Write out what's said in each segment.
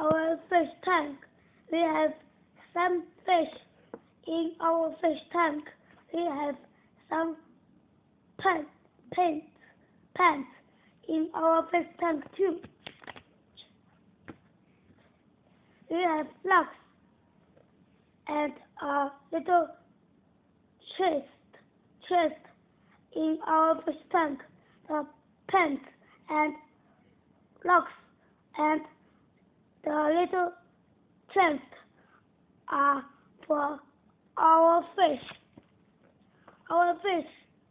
our fish tank. We have some fish in our fish tank. We have some pants in our fish tank too. We have logs and a little chest in our fish tank. The pants and logs and the little chest are for our fish. Our fish.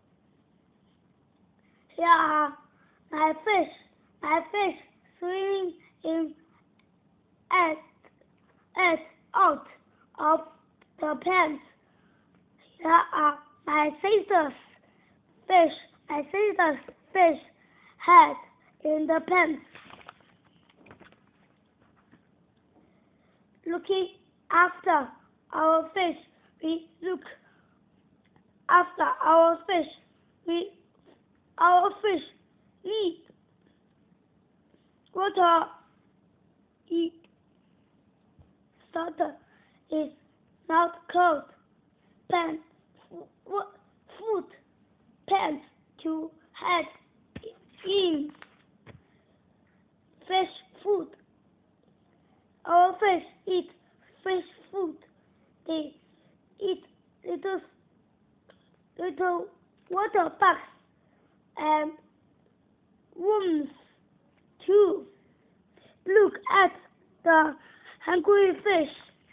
Here are my fish. My fish swimming in out of the pants. Here are my sister's fish. My sister's fish head in the pants. Looking after our fish, we look after our fish. Our fish need water. Starter is not cold. Pants, food, pants to head in. Fish food. Our fish eat fish food. They eat little water bugs and worms too. Look at the hungry fish.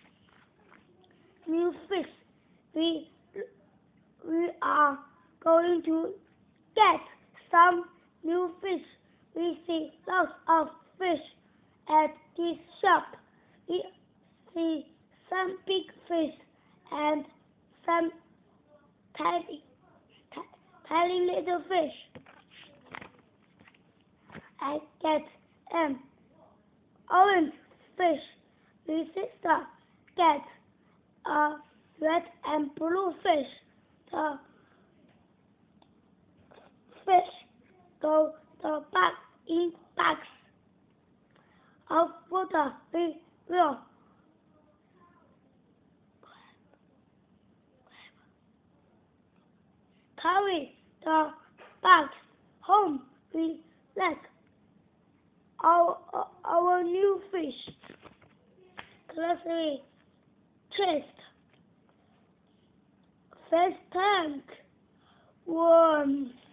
New fish. We are going to get some new fish. We see lots of fish at this shop. We see some big fish and some tiny little fish. I get an orange fish. My sister gets a red and blue fish. The fish go back in bags of water. We will carry the bags home. We let our new fish. Grocery chest, fish tank, worms.